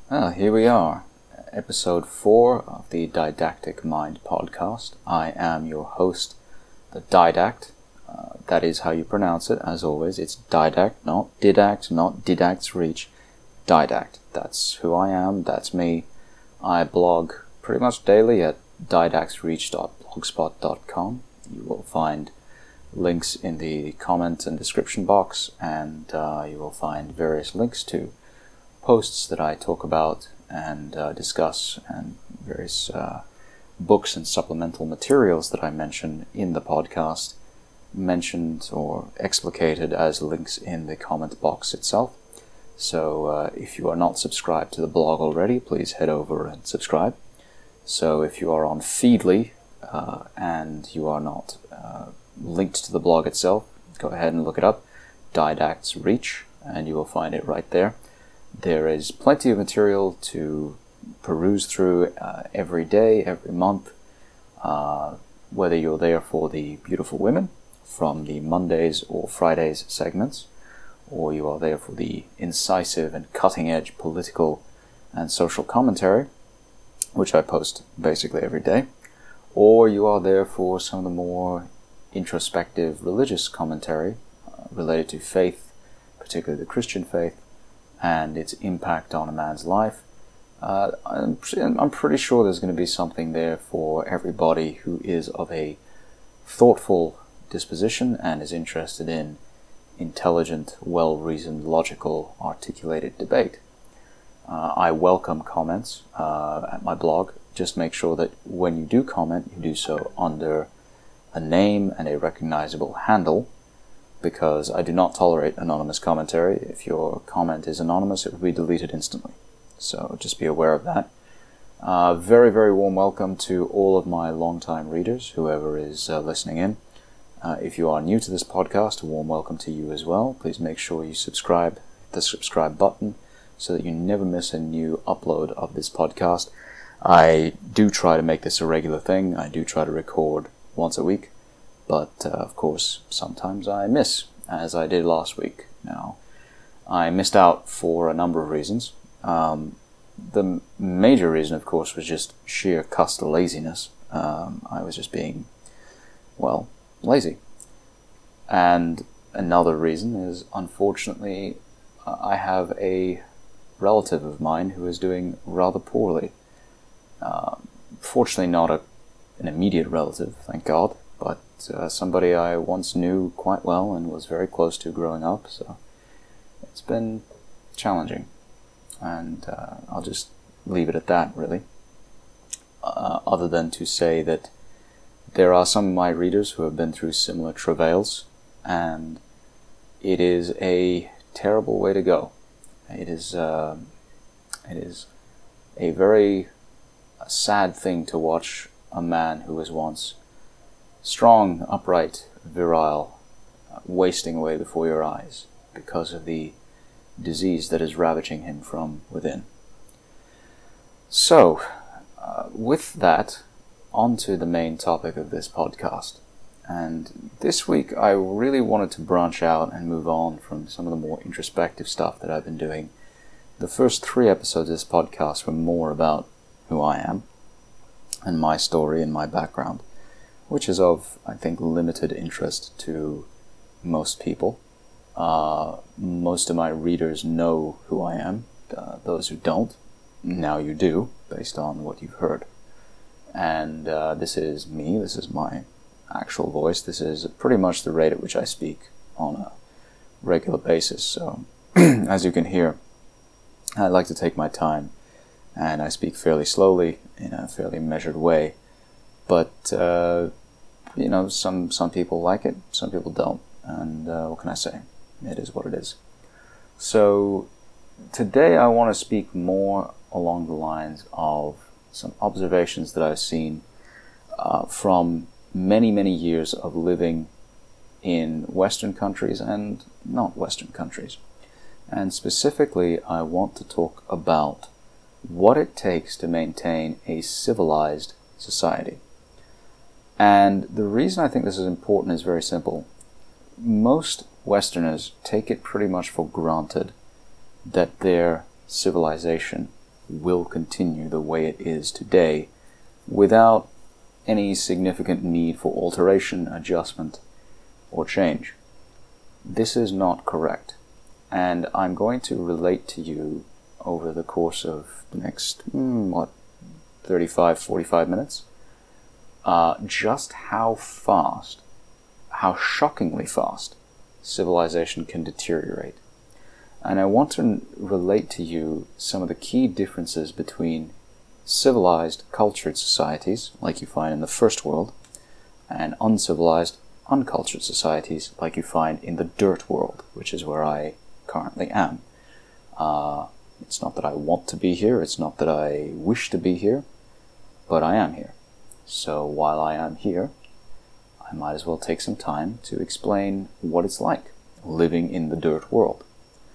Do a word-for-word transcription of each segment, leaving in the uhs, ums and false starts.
Ah, here we are, episode four of the Didactic Mind podcast. I am your host, the Didact. Uh, that is how you pronounce it, as always. It's Didact, not Didact, not Didact's Reach. Didact. That's who I am, that's me. I blog pretty much daily at didactsreach dot blogspot dot com. You will find links in the comment and description box, and uh, you will find various links to posts that I talk about and uh, discuss, and various uh, books and supplemental materials that I mention in the podcast, mentioned or explicated as links in the comment box itself. So uh, if you are not subscribed to the blog already, please head over and subscribe. So if you are on Feedly uh, and you are not uh, linked to the blog itself, go ahead and look it up, Didact's Reach, and you will find it right there. There is plenty of material to peruse through uh, every day, every month, uh, whether you're there for the beautiful women from the Mondays or Fridays segments, or you are there for the incisive and cutting-edge political and social commentary, which I post basically every day, or you are there for some of the more introspective religious commentary uh, related to faith, particularly the Christian faith, and its impact on a man's life. Uh, I'm, I'm pretty sure there's going to be something there for everybody who is of a thoughtful disposition and is interested in intelligent, well-reasoned, logical, articulated debate. Uh, I welcome comments uh, at my blog. Just make sure that when you do comment, you do so under a name and a recognizable handle, because I do not tolerate anonymous commentary. If your comment is anonymous, it will be deleted instantly. So just be aware of that. Uh, very, very warm welcome to all of my longtime readers, whoever is uh, listening in. Uh, if you are new to this podcast, a warm welcome to you as well. Please make sure you subscribe, the subscribe button, so that you never miss a new upload of this podcast. I do try to make this a regular thing. I do try to record once a week. But, uh, of course, sometimes I miss, as I did last week. Now, I missed out for a number of reasons. Um, the major reason, of course, was just sheer cussed laziness. Um, I was just being, well, lazy. And another reason is, unfortunately, I have a relative of mine who is doing rather poorly. Uh, fortunately, not a, an immediate relative, thank God. But uh, somebody I once knew quite well and was very close to growing up, so it's been challenging. And uh, I'll just leave it at that, really. Uh, other than to say that there are some of my readers who have been through similar travails, and it is a terrible way to go. It is, uh, it is a very sad thing to watch a man who was once strong, upright, virile, uh, wasting away before your eyes because of the disease that is ravaging him from within. So, uh, with that, on to the main topic of this podcast. And this week I really wanted to branch out and move on from some of the more introspective stuff that I've been doing. The first three episodes of this podcast were more about who I am and my story and my background, which is of, I think, limited interest to most people. Uh, most of my readers know who I am. Uh, those who don't, now you do, based on what you've heard. And uh, this is me, this is my actual voice, this is pretty much the rate at which I speak on a regular basis. So, as you can hear, I like to take my time, and I speak fairly slowly, in a fairly measured way. But, uh, you know, some, some people like it, some people don't. And uh, what can I say? It is what it is. So, today I want to speak more along the lines of some observations that I've seen uh, from many, many years of living in Western countries and not Western countries. And specifically, I want to talk about what it takes to maintain a civilized society. And the reason I think this is important is very simple. Most Westerners take it pretty much for granted that their civilization will continue the way it is today without any significant need for alteration, adjustment, or change. This is not correct, and I'm going to relate to you over the course of the next, mm, what, thirty-five, forty-five minutes, uh, just how fast, how shockingly fast, civilization can deteriorate. And I want to relate to you some of the key differences between civilized, cultured societies, like you find in the first world, and uncivilized, uncultured societies, like you find in the dirt world, which is where I currently am. Uh, it's not that I want to be here, it's not that I wish to be here, but I am here. So while I am here, I might as well take some time to explain what it's like living in the dirt world.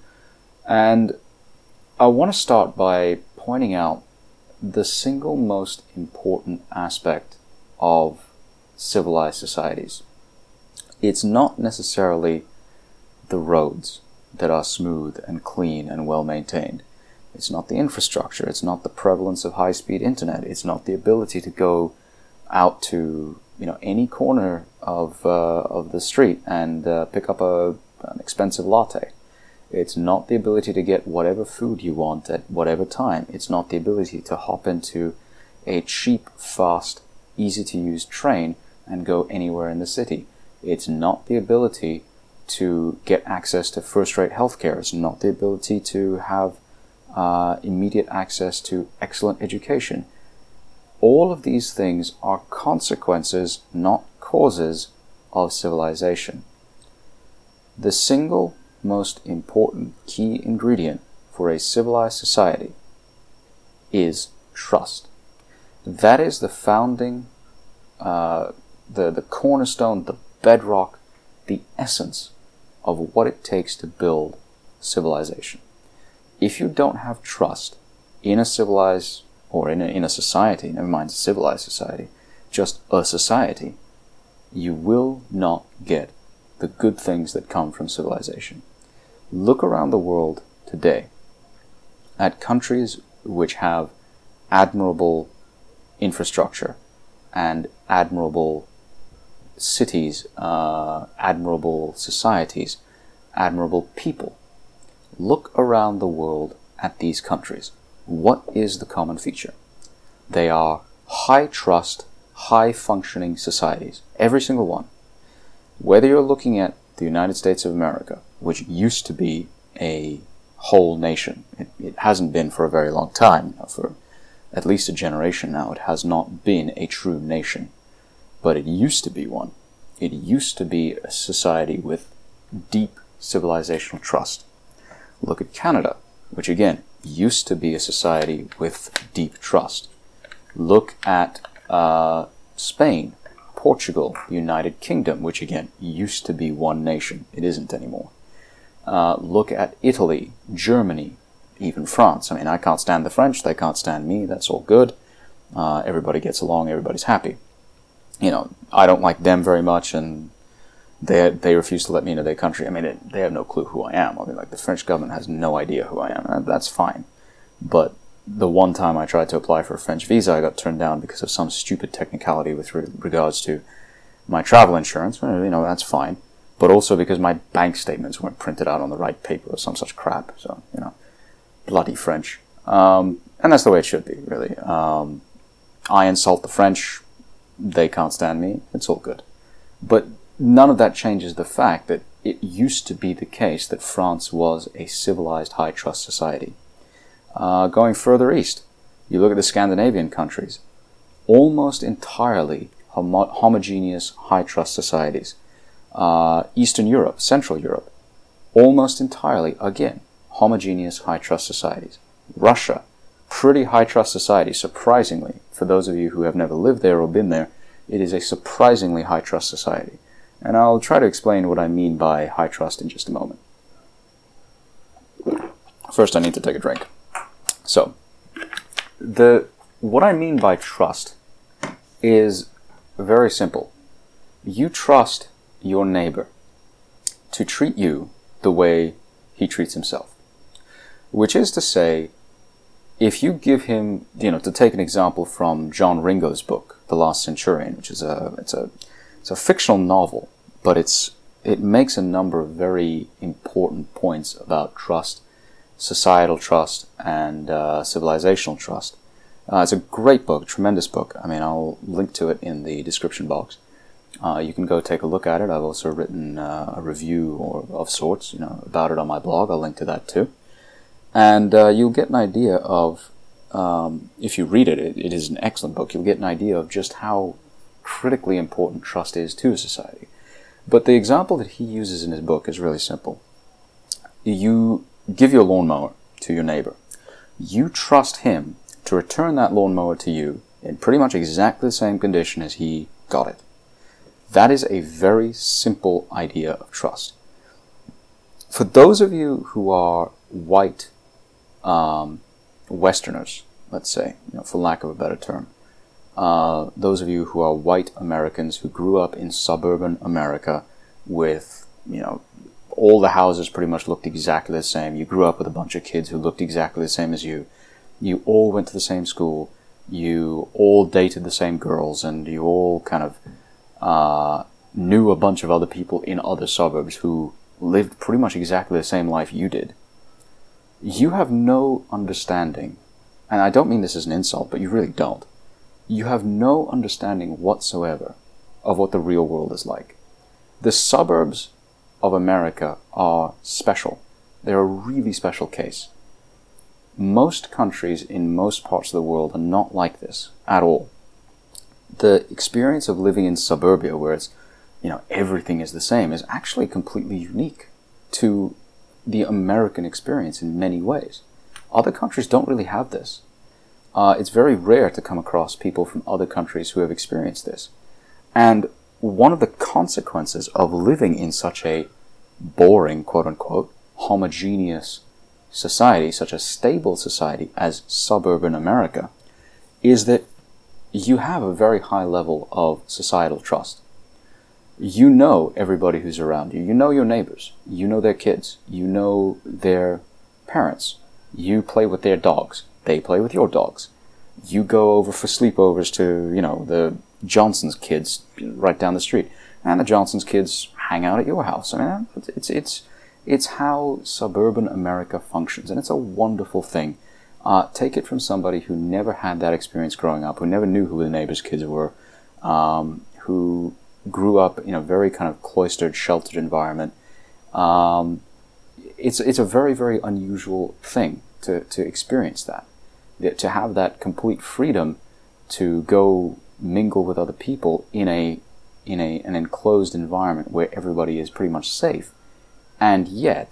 And I want to start by pointing out the single most important aspect of civilized societies. It's not necessarily the roads that are smooth and clean and well maintained. It's not the infrastructure. It's not the prevalence of high-speed internet. It's not the ability to go out to, you know, any corner of uh, of the street and uh, pick up a an expensive latte. It's not the ability to get whatever food you want at whatever time. It's not the ability to hop into a cheap, fast, easy-to-use train and go anywhere in the city. It's not the ability to get access to first-rate healthcare. It's not the ability to have uh, immediate access to excellent education. All of these things are consequences, not causes, of civilization. The single most important key ingredient for a civilized society is trust. That is the founding, uh, the, the cornerstone, the bedrock, the essence of what it takes to build civilization. If you don't have trust in a civilized, or in a, in a society, never mind a civilized society, just a society, you will not get the good things that come from civilization. Look around the world today at countries which have admirable infrastructure and admirable cities, uh, admirable societies, admirable people. Look around the world at these countries. What is the common feature? They are high trust, high functioning societies. Every single one. Whether you're looking at the United States of America, which used to be a whole nation. It, it hasn't been for a very long time. For at least a generation now, it has not been a true nation. But it used to be one. It used to be a society with deep civilizational trust. Look at Canada, which again, used to be a society with deep trust. Look at uh, Spain, Portugal, United Kingdom, which again, used to be one nation. It isn't anymore. Uh, look at Italy, Germany, even France. I mean, I can't stand the French, they can't stand me, that's all good. Uh, everybody gets along, everybody's happy. You know, I don't like them very much, and they they refuse to let me into their country. I mean, it, they have no clue who I am. I mean, like, the French government has no idea who I am, and that's fine. But the one time I tried to apply for a French visa, I got turned down because of some stupid technicality with re- regards to my travel insurance. Well, you know, that's fine. But also because my bank statements weren't printed out on the right paper or some such crap. So, you know, bloody French. Um, and that's the way it should be, really. Um, I insult the French. They can't stand me. It's all good. But none of that changes the fact that it used to be the case that France was a civilized, high-trust society. Uh, going further east, you look at the Scandinavian countries, almost entirely homo- homogeneous, high-trust societies. Uh, Eastern Europe, Central Europe, almost entirely, again, homogeneous, high-trust societies. Russia, pretty high-trust society, surprisingly. For those of you who have never lived there or been there, it is a surprisingly high-trust society. And I'll try to explain what I mean by high-trust in just a moment. First, I need to take a drink. So, the what I mean by trust is very simple. You trust your neighbor to treat you the way he treats himself. Which is to say, if you give him, you know, to take an example from John Ringo's book, The Last Centurion, which is a, it's a, it's a fictional novel, but it's, it makes a number of very important points about trust, societal trust, and uh, civilizational trust. Uh, it's a great book, tremendous book. I mean, I'll link to it in the description box. Uh, you can go take a look at it. I've also written uh, a review or of sorts, you know, about it on my blog. I'll link to that too. And uh, you'll get an idea of, um, if you read it, it, it is an excellent book, you'll get an idea of just how critically important trust is to a society. But the example that he uses in his book is really simple. You give your lawnmower to your neighbor. You trust him to return that lawnmower to you in pretty much exactly the same condition as he got it. That is a very simple idea of trust. For those of you who are white um, Westerners, let's say, you know, for lack of a better term, uh, those of you who are white Americans who grew up in suburban America with, you know, all the houses pretty much looked exactly the same. You grew up with a bunch of kids who looked exactly the same as you. You all went to the same school. You all dated the same girls, and you all kind of uh, knew a bunch of other people in other suburbs who lived pretty much exactly the same life you did. You have no understanding, and I don't mean this as an insult, but you really don't. You have no understanding whatsoever of what the real world is like. The suburbs of America are special. They're a really special case. Most countries in most parts of the world are not like this at all. The experience of living in suburbia, where it's, you know, everything is the same, is actually completely unique to the American experience in many ways. Other countries don't really have this. Uh, it's very rare to come across people from other countries who have experienced this. And one of the consequences of living in such a boring, quote-unquote, homogeneous society, such a stable society as suburban America, is that you have a very high level of societal trust. You know everybody who's around you. You know your neighbors. You know their kids. You know their parents. You play with their dogs. They play with your dogs. You go over for sleepovers to, you know, the Johnson's kids right down the street. And the Johnson's kids hang out at your house. I mean, it's, it's, it's how suburban America functions. And it's a wonderful thing. Uh, take it from somebody who never had that experience growing up, who never knew who the neighbors' kids were, um, who grew up in a very kind of cloistered, sheltered environment. Um, it's it's a very, very unusual thing to, to experience that. To have that complete freedom to go mingle with other people in a in a an enclosed environment where everybody is pretty much safe. And yet,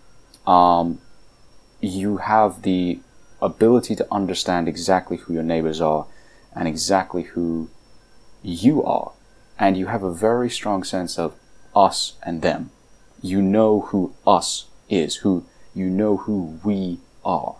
um, you have the ability to understand exactly who your neighbors are and exactly who you are. And you have a very strong sense of us and them. You know who us is, who you know who we are.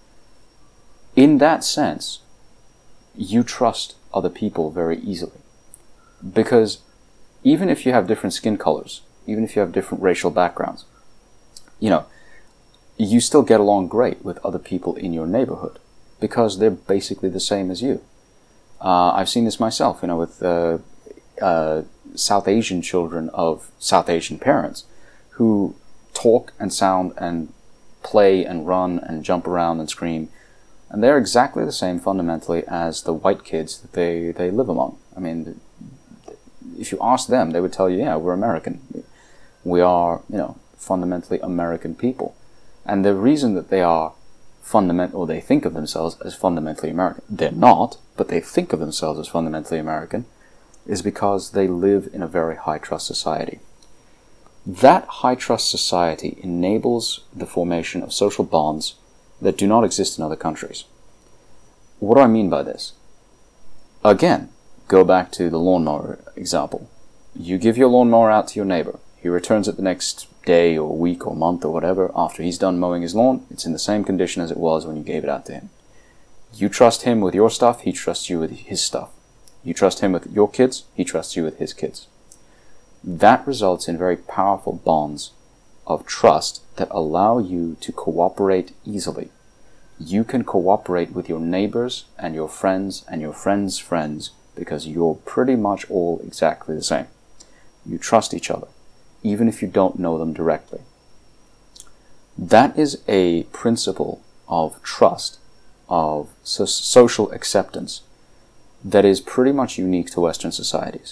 In that sense, you trust other people very easily. Because even if you have different skin colors, even if you have different racial backgrounds, you know, you still get along great with other people in your neighborhood because they're basically the same as you. Uh, I've seen this myself, you know, with uh, uh, South Asian children of South Asian parents who talk and sound and play and run and jump around and scream. And they're exactly the same fundamentally as the white kids that they, they live among. I mean, if you ask them, they would tell you, yeah, we're American. We are, you know, fundamentally American people. And the reason that they are fundamental, or they think of themselves as fundamentally American, they're not, but they think of themselves as fundamentally American, is because they live in a very high-trust society. That high-trust society enables the formation of social bonds that do not exist in other countries. What do I mean by this? Again, go back to the lawnmower example. You give your lawnmower out to your neighbor. He returns it the next day or week or month or whatever. After he's done mowing his lawn, it's in the same condition as it was when you gave it out to him. You trust him with your stuff, he trusts you with his stuff. You trust him with your kids, he trusts you with his kids. That results in very powerful bonds of trust that allow you to cooperate easily, you can cooperate with your neighbors and your friends and your friends' friends because you're pretty much all exactly the same. You trust each other, even if you don't know them directly. That is a principle of trust, of so- social acceptance, that is pretty much unique to Western societies.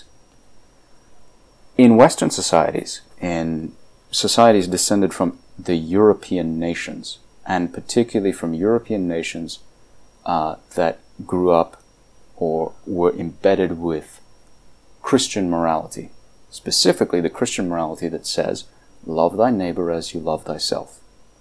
In Western societies, in societies descended from the European nations, and particularly from European nations uh, that grew up or were embedded with Christian morality, specifically the Christian morality that says, love thy neighbor as you love thyself.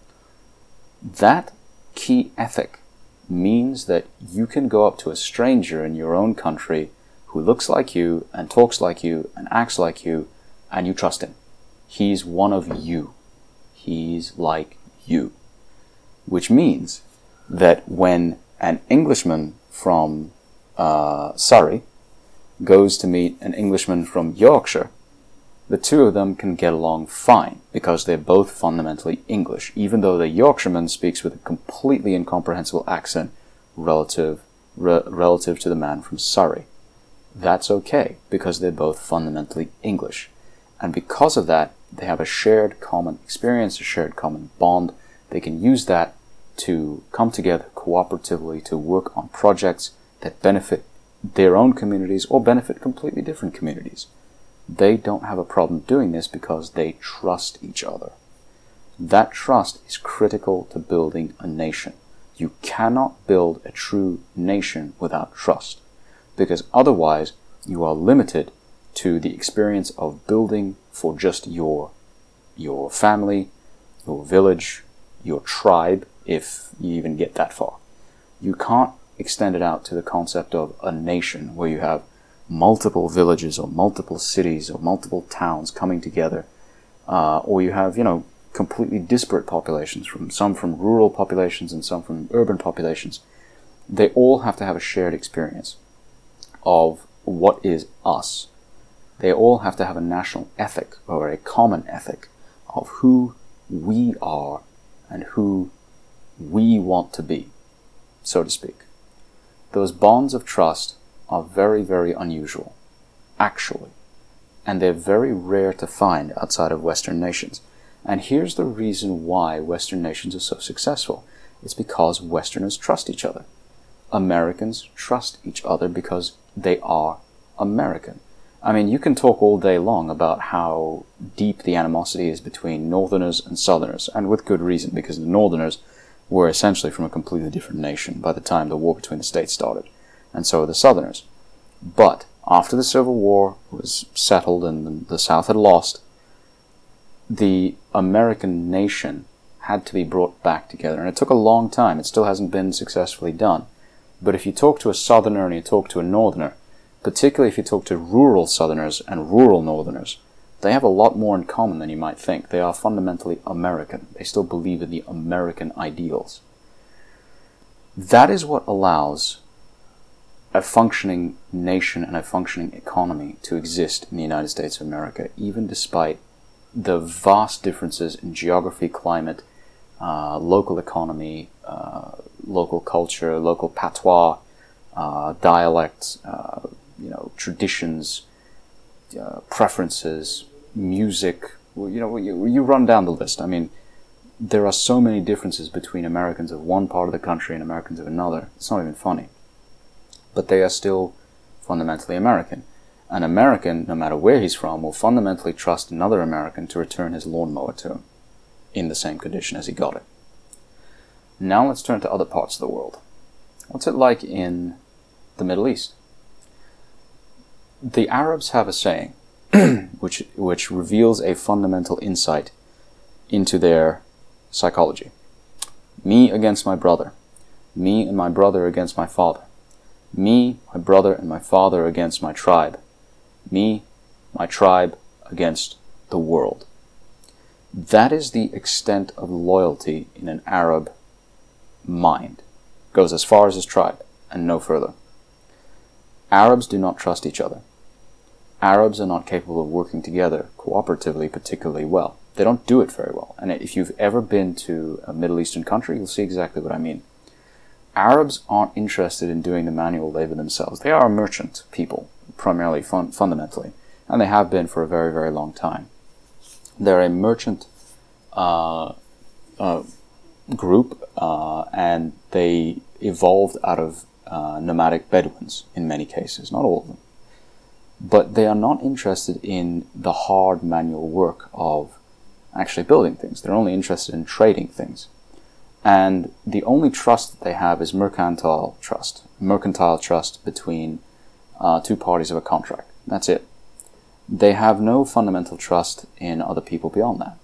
That key ethic means that you can go up to a stranger in your own country who looks like you and talks like you and acts like you, and you trust him. He's one of you. He's like you. Which means that when an Englishman from uh, Surrey goes to meet an Englishman from Yorkshire, the two of them can get along fine because they're both fundamentally English, even though the Yorkshireman speaks with a completely incomprehensible accent relative re- relative to the man from Surrey. That's okay because they're both fundamentally English. And because of that, they have a shared common experience, a shared common bond. They can use that to come together cooperatively to work on projects that benefit their own communities or benefit completely different communities. They don't have a problem doing this because they trust each other. That trust is critical to building a nation. You cannot build a true nation without trust, because otherwise you are limited to the experience of building for just your your family, your village, your tribe, if you even get that far. You can't extend it out to the concept of a nation where you have multiple villages or multiple cities or multiple towns coming together, uh, or you have, you know, completely disparate populations, from some from rural populations and some from urban populations. They all have to have a shared experience of what is us. They all have to have a national ethic or a common ethic of who we are and who we want to be, so to speak. Those bonds of trust are very, very unusual, actually, and they're very rare to find outside of Western nations. And here's the reason why Western nations are so successful. It's because Westerners trust each other. Americans trust each other because they are American. I mean, you can talk all day long about how deep the animosity is between Northerners and Southerners, and with good reason, because the Northerners were essentially from a completely different nation by the time the war between the states started, and so were the Southerners. But after the Civil War was settled and the South had lost, the American nation had to be brought back together, and it took a long time. It still hasn't been successfully done. But if you talk to a Southerner and you talk to a Northerner, particularly if you talk to rural Southerners and rural Northerners, they have a lot more in common than you might think. They are fundamentally American. They still believe in the American ideals. That is what allows a functioning nation and a functioning economy to exist in the United States of America, even despite the vast differences in geography, climate, uh, local economy, uh, local culture, local patois, uh, dialects, uh, you know, traditions, uh, preferences, music. You know, you, you run down the list. I mean, there are so many differences between Americans of one part of the country and Americans of another. It's not even funny. But they are still fundamentally American. An American, no matter where he's from, will fundamentally trust another American to return his lawnmower to him in the same condition as he got it. Now let's turn to other parts of the world. What's it like in the Middle East? The Arabs have a saying which which reveals a fundamental insight into their psychology. Me against my brother. Me and my brother against my father. Me, my brother, and my father against my tribe. Me, my tribe, against the world. That is the extent of loyalty in an Arab mind. Goes as far as his tribe, and no further. Arabs do not trust each other. Arabs are not capable of working together cooperatively particularly well. They don't do it very well. And if you've ever been to a Middle Eastern country, you'll see exactly what I mean. Arabs aren't interested in doing the manual labor themselves. They are a merchant people, primarily fun- fundamentally, and they have been for a very, very long time. They're a merchant uh, uh, group, uh, and they evolved out of uh, nomadic Bedouins in many cases, not all of them. But they are not interested in the hard manual work of actually building things. They're only interested in trading things. And the only trust that they have is mercantile trust. Mercantile trust between uh, two parties of a contract. That's it. They have no fundamental trust in other people beyond that.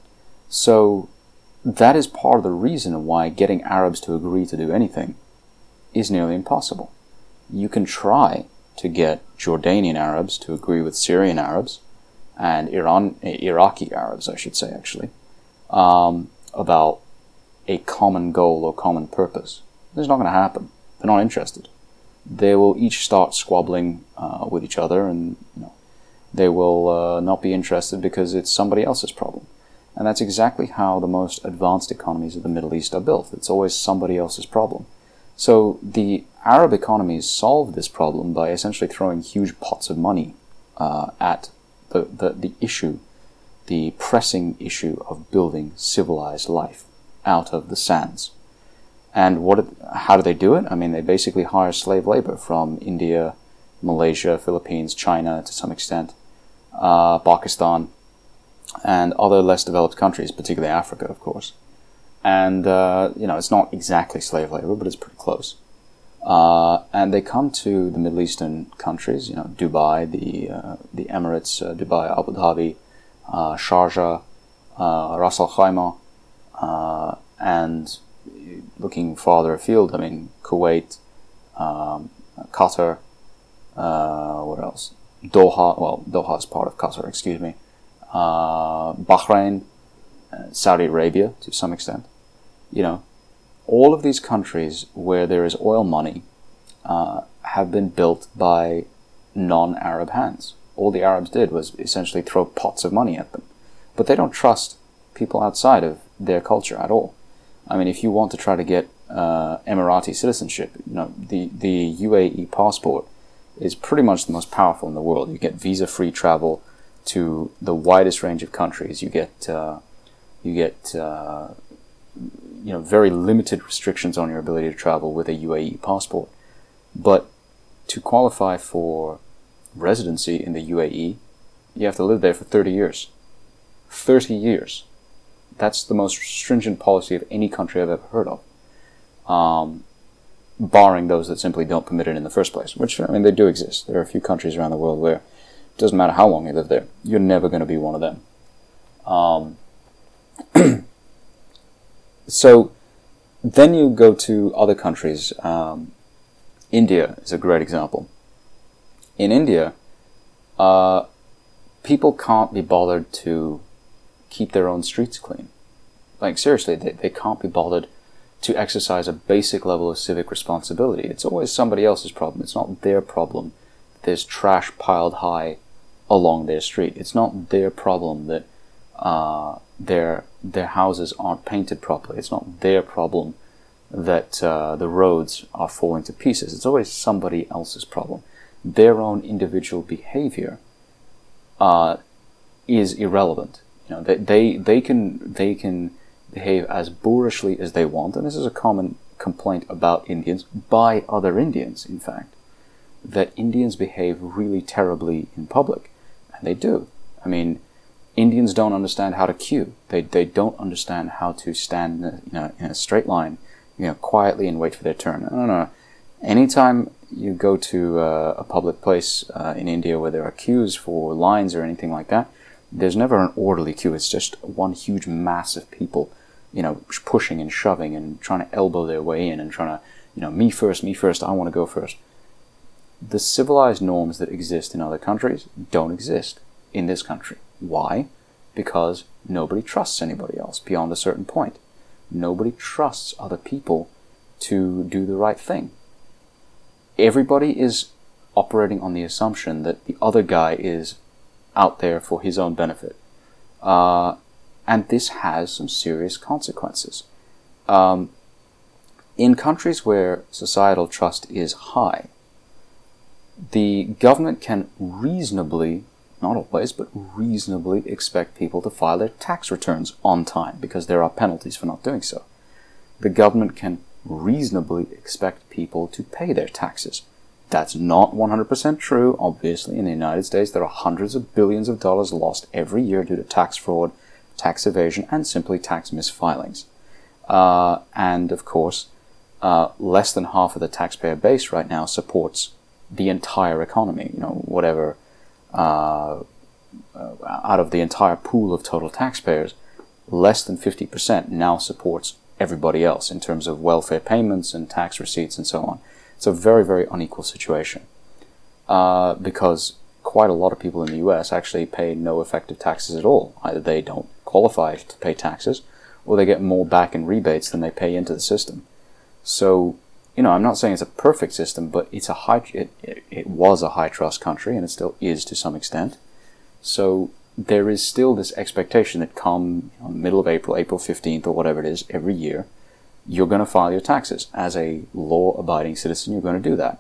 So that is part of the reason why getting Arabs to agree to do anything is nearly impossible. You can try to get Jordanian Arabs to agree with Syrian Arabs and Iran, Iraqi Arabs, I should say, actually, um, about a common goal or common purpose. It's not going to happen. They're not interested. They will each start squabbling uh, with each other, and you know, they will uh, not be interested because it's somebody else's problem. And that's exactly how the most advanced economies of the Middle East are built. It's always somebody else's problem. So the Arab economies solve this problem by essentially throwing huge pots of money uh, at the, the, the issue, the pressing issue of building civilized life out of the sands. And what? How do they do it? I mean, they basically hire slave labor from India, Malaysia, Philippines, China to some extent, uh, Pakistan, and other less developed countries, particularly Africa, of course. And, uh, you know, it's not exactly slave labor, but it's pretty close. Uh, and they come to the Middle Eastern countries, you know, Dubai, the uh, the Emirates, uh, Dubai, Abu Dhabi, uh, Sharjah, uh, Ras Al Khaimah, uh, and looking farther afield, I mean, Kuwait, um, Qatar, uh, what else? Doha, well, Doha is part of Qatar, excuse me. Uh, Bahrain, uh, Saudi Arabia to some extent. You know, all of these countries where there is oil money uh, have been built by non-Arab hands. All the Arabs did was essentially throw pots of money at them. But they don't trust people outside of their culture at all. I mean, if you want to try to get uh, Emirati citizenship, you know, the, the U A E passport is pretty much the most powerful in the world. You get visa-free travel to the widest range of countries. You get, uh, you get, uh, you know, very limited restrictions on your ability to travel with a U A E passport. But to qualify for residency in the U A E, you have to live there for thirty years. thirty years. That's the most stringent policy of any country I've ever heard of. Um, barring those that simply don't permit it in the first place, which, I mean, they do exist. There are a few countries around the world where it doesn't matter how long you live there, you're never going to be one of them. Um, so then you go to other countries. Um, India is a great example. In India, uh, people can't be bothered to keep their own streets clean. Like, seriously, they, they can't be bothered to exercise a basic level of civic responsibility. It's always somebody else's problem. It's not their problem that there's trash piled high along their street. It's not their problem that uh, their their houses aren't painted properly. It's not their problem that uh, the roads are falling to pieces. It's always somebody else's problem. Their own individual behavior uh, is irrelevant. You know, they, they they can they can behave as boorishly as they want, and this is a common complaint about Indians by other Indians, in fact, that Indians behave really terribly in public, and they do. I mean, Indians don't understand how to queue. They they don't understand how to stand in a, you know, in a straight line, you know, quietly and wait for their turn. I don't know. Anytime you go to uh, a public place uh, in India where there are queues for lines or anything like that, there's never an orderly queue. It's just one huge mass of people, you know, pushing and shoving and trying to elbow their way in and trying to, you know, me first, me first, I want to go first. The civilized norms that exist in other countries don't exist in this country. Why? Because nobody trusts anybody else beyond a certain point. Nobody trusts other people to do the right thing. Everybody is operating on the assumption that the other guy is out there for his own benefit. Uh, and this has some serious consequences. Um, in countries where societal trust is high, the government can reasonably, not always, but reasonably expect people to file their tax returns on time because there are penalties for not doing so. The government can reasonably expect people to pay their taxes. That's not one hundred percent true. Obviously, in the United States, there are hundreds of billions of dollars lost every year due to tax fraud, tax evasion, and simply tax misfilings. Uh, and, of course, uh, less than half of the taxpayer base right now supports the entire economy. You know, whatever, uh, uh, out of the entire pool of total taxpayers, less than fifty percent now supports everybody else in terms of welfare payments and tax receipts and so on. It's a very, very unequal situation uh, because quite a lot of people in the U S actually pay no effective taxes at all. Either they don't qualify to pay taxes or they get more back in rebates than they pay into the system. So, you know, I'm not saying it's a perfect system, but it's a high, it, it, it was a high trust country and it still is to some extent. So there is still this expectation that come you know, middle of April, April fifteenth or whatever it is, every year, you're going to file your taxes. As a law-abiding citizen, you're going to do that.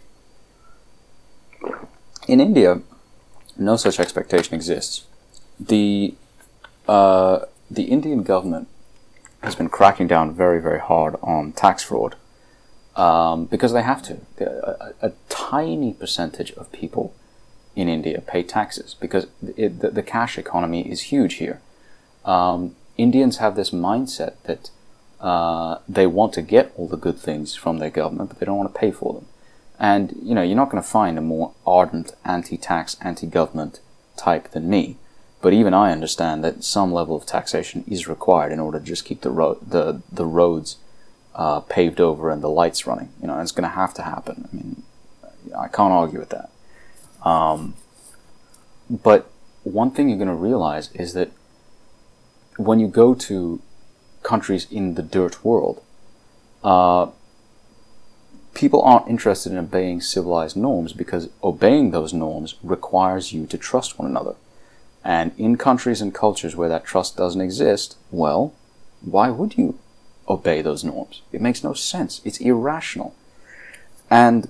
In India, no such expectation exists. The, uh, the Indian government has been cracking down very, very hard on tax fraud um, because they have to. A, a, a tiny percentage of people in India pay taxes because it, the, the cash economy is huge here. Um, Indians have this mindset that uh, they want to get all the good things from their government, but they don't want to pay for them. And, you know, you're not going to find a more ardent anti-tax, anti-government type than me. But even I understand that some level of taxation is required in order to just keep the ro- the, the roads uh, paved over and the lights running. You know, and it's going to have to happen. I mean, I can't argue with that. Um, but one thing you're going to realize is that when you go to countries in the dirt world, uh, people aren't interested in obeying civilized norms because obeying those norms requires you to trust one another. And in countries and cultures where that trust doesn't exist, well, why would you obey those norms? It makes no sense. It's irrational. And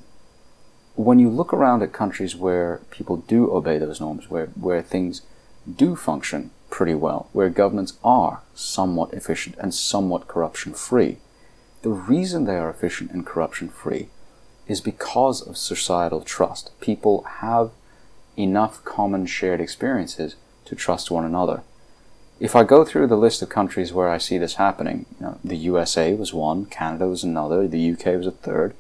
when you look around at countries where people do obey those norms, where, where things do function pretty well, where governments are somewhat efficient and somewhat corruption-free, the reason they are efficient and corruption-free is because of societal trust. People have enough common shared experiences to trust one another. If I go through the list of countries where I see this happening, you know, the U S A was one, Canada was another, the U K was a third.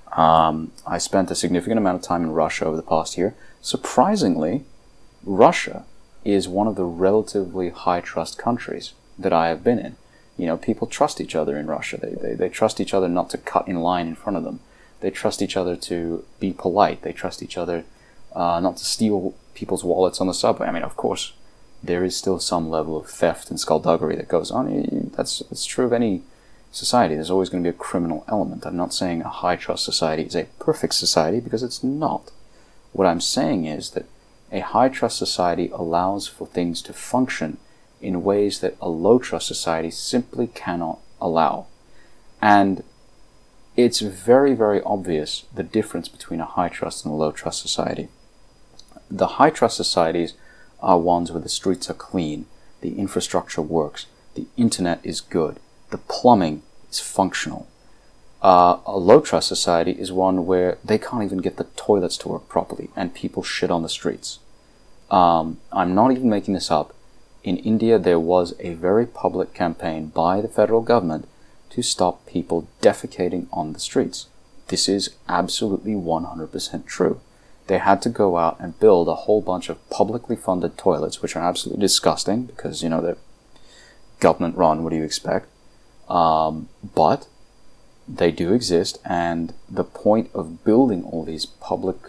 Um, I spent a significant amount of time in Russia over the past year. Surprisingly, Russia is one of the relatively high-trust countries that I have been in. You know, people trust each other in Russia. They, they, they trust each other not to cut in line in front of them. They trust each other to be polite. They trust each other uh, not to steal people's wallets on the subway. I mean, of course, there is still some level of theft and skullduggery that goes on. That's, that's true of any society. There's always going to be a criminal element. I'm not saying a high-trust society is a perfect society, because it's not. What I'm saying is that a high-trust society allows for things to function in ways that a low-trust society simply cannot allow. And it's very, very obvious the difference between a high-trust and a low-trust society. The high-trust societies are ones where the streets are clean, the infrastructure works, the internet is good, the plumbing is functional. Uh, a low-trust society is one where they can't even get the toilets to work properly, and people shit on the streets. Um, I'm not even making this up. In India, there was a very public campaign by the federal government to stop people defecating on the streets. This is absolutely one hundred percent true. They had to go out and build a whole bunch of publicly funded toilets, which are absolutely disgusting because, you know, they're government run. What do you expect? Um, but they do exist, and the point of building all these public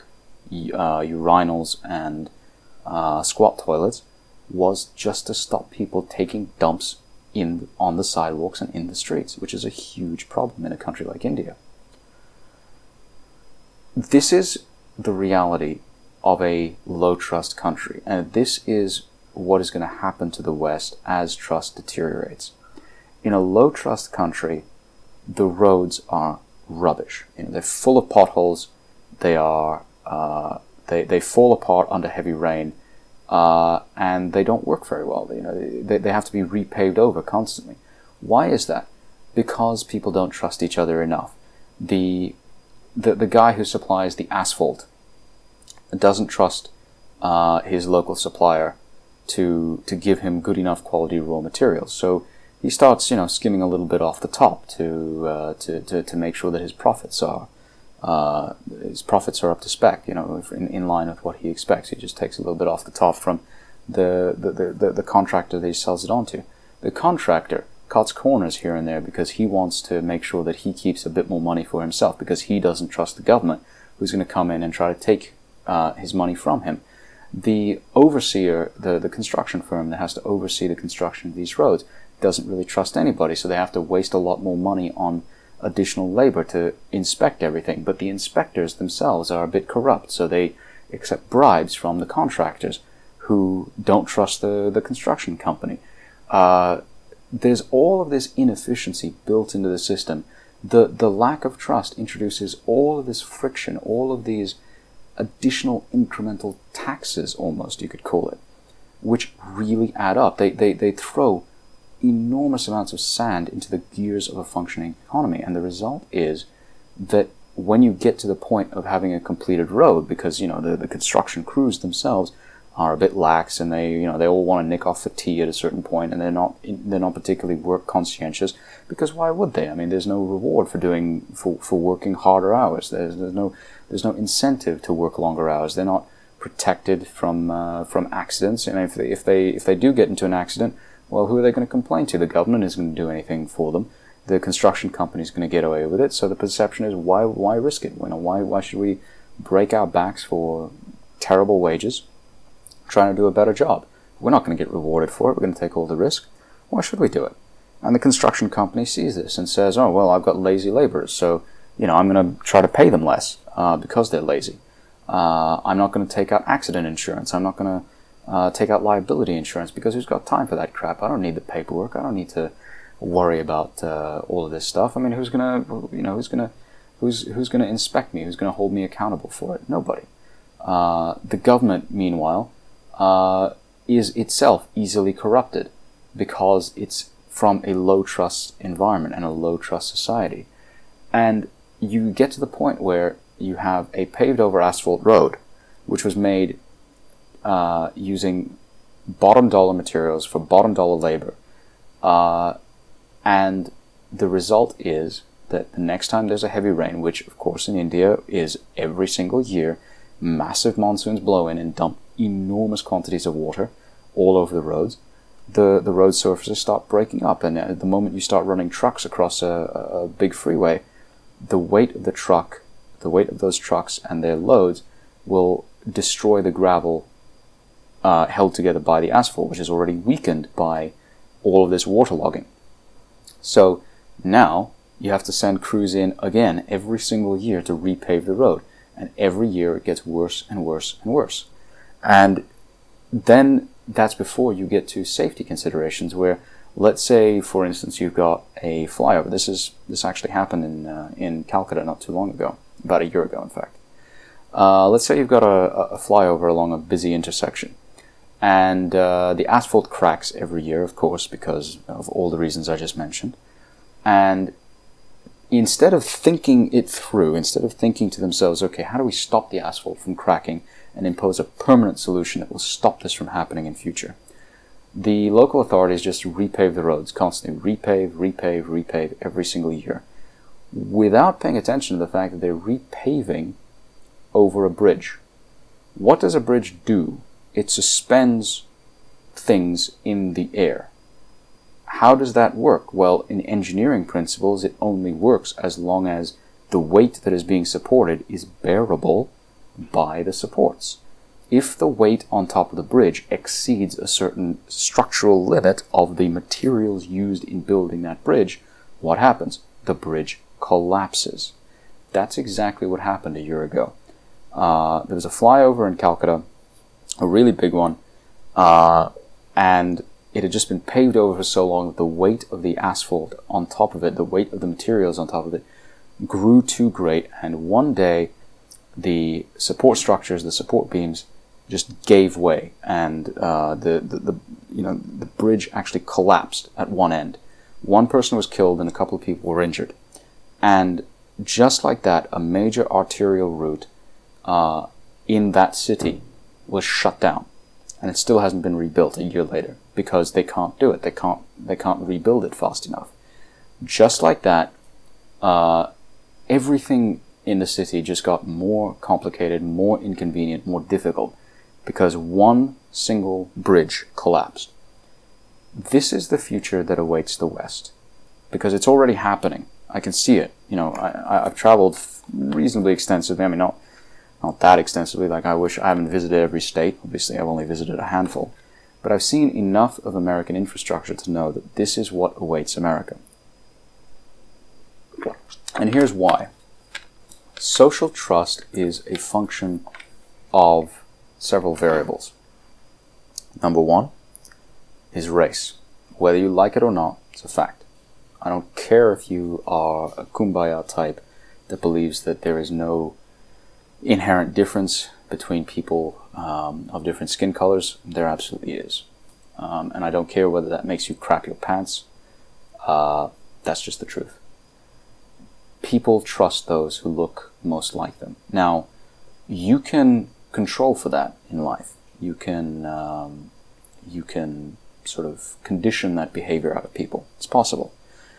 uh, urinals and uh, squat toilets was just to stop people taking dumps in on the sidewalks and in the streets, which is a huge problem in a country like India. This is the reality of a low-trust country, and this is what is going to happen to the West as trust deteriorates. In a low-trust country, the roads are rubbish. You know, they're full of potholes. They are uh, they they fall apart under heavy rain, uh, and they don't work very well. You know, they they have to be repaved over constantly. Why is that? Because people don't trust each other enough. The the the guy who supplies the asphalt doesn't trust uh, his local supplier to to give him good enough quality raw materials. So he starts, you know, skimming a little bit off the top to uh, to, to to make sure that his profits are uh, his profits are up to spec, you know, in, in line with what he expects. He just takes a little bit off the top from the the, the, the, the contractor that he sells it on to. The contractor cuts corners here and there because he wants to make sure that he keeps a bit more money for himself, because he doesn't trust the government, who's going to come in and try to take uh, his money from him. The overseer, the, the construction firm that has to oversee the construction of these roads, doesn't really trust anybody, so they have to waste a lot more money on additional labor to inspect everything. But the inspectors themselves are a bit corrupt, so they accept bribes from the contractors who don't trust the, the construction company. Uh, there's all of this inefficiency built into the system. The, the lack of trust introduces all of this friction, all of these additional incremental taxes, almost, you could call it, which really add up. They, they, they throw enormous amounts of sand into the gears of a functioning economy, and the result is that when you get to the point of having a completed road, because, you know, the, the construction crews themselves are a bit lax, and they, you know, they all want to nick off for tea at a certain point, and they're not they're not particularly work conscientious, because why would they? I mean, there's no reward for doing for, for working harder hours. There's there's no there's no incentive to work longer hours. They're not protected from uh, from accidents. And if they, if they if they do get into an accident, well, who are they going to complain to? The government isn't going to do anything for them. The construction company is going to get away with it. So the perception is, why why risk it? You know, why why should we break our backs for terrible wages, trying to do a better job? We're not going to get rewarded for it. We're going to take all the risk. Why should we do it? And the construction company sees this and says, oh, well, I've got lazy laborers, so, you know, I'm going to try to pay them less uh, because they're lazy. Uh, I'm not going to take out accident insurance. I'm not going to uh, take out liability insurance, because who's got time for that crap? I don't need the paperwork. I don't need to worry about uh, all of this stuff. I mean, who's going to, you know, who's going to, who's who's going to inspect me? Who's going to hold me accountable for it? Nobody. Uh, the government, meanwhile, Uh, is itself easily corrupted, because it's from a low-trust environment and a low-trust society. And you get to the point where you have a paved-over asphalt road, which was made uh, using bottom-dollar materials for bottom-dollar labor. Uh, and the result is that the next time there's a heavy rain, which, of course, in India is every single year, massive monsoons blow in and dump enormous quantities of water all over the roads, the, the road surfaces start breaking up. And at the moment you start running trucks across a, a big freeway, the weight of the truck, the weight of those trucks and their loads will destroy the gravel uh, held together by the asphalt, which is already weakened by all of this waterlogging. So now you have to send crews in again every single year to repave the road. And every year it gets worse and worse and worse. And then that's before you get to safety considerations, where, let's say, for instance, you've got a flyover. This is this actually happened in uh, in Calcutta not too long ago, about a year ago, in fact. Uh, let's say you've got a, a flyover along a busy intersection, and uh, the asphalt cracks every year, of course, because of all the reasons I just mentioned. And instead of thinking it through, instead of thinking to themselves, okay, how do we stop the asphalt from cracking and impose a permanent solution that will stop this from happening in future, the local authorities just repave the roads constantly, repave, repave, repave every single year, without paying attention to the fact that they're repaving over a bridge. What does a bridge do? It suspends things in the air. How does that work? Well, in engineering principles, it only works as long as the weight that is being supported is bearable by the supports. If the weight on top of the bridge exceeds a certain structural limit of the materials used in building that bridge, what happens? The bridge collapses. That's exactly what happened a year ago. Uh, there was a flyover in Calcutta, a really big one, uh, and it had just been paved over for so long that the weight of the asphalt on top of it, the weight of the materials on top of it, grew too great, and one day the support structures, the support beams, just gave way, and uh, the, the the you know the bridge actually collapsed at one end. One person was killed, and a couple of people were injured, and just like that, a major arterial route uh, in that city was shut down, and it still hasn't been rebuilt a year later because they can't do it. They can't they can't rebuild it fast enough. Just like that, uh, everything in the city just got more complicated, more inconvenient, more difficult because one single bridge collapsed. This is the future that awaits the West because it's already happening. I can see it. You know, I, I've traveled reasonably extensively. I mean, not not that extensively. Like I wish I haven't visited every state. Obviously, I've only visited a handful. But I've seen enough of American infrastructure to know that this is what awaits America. And here's why. Social trust is a function of several variables. Number one is race. Whether you like it or not, it's a fact. I don't care if you are a kumbaya type that believes that there is no inherent difference between people um, of different skin colors. There absolutely is. Um, and I don't care whether that makes you crap your pants. Uh, that's just the truth. People trust those who look most like them. Now, you can control for that in life. You can, um, you can sort of condition that behavior out of people. It's possible.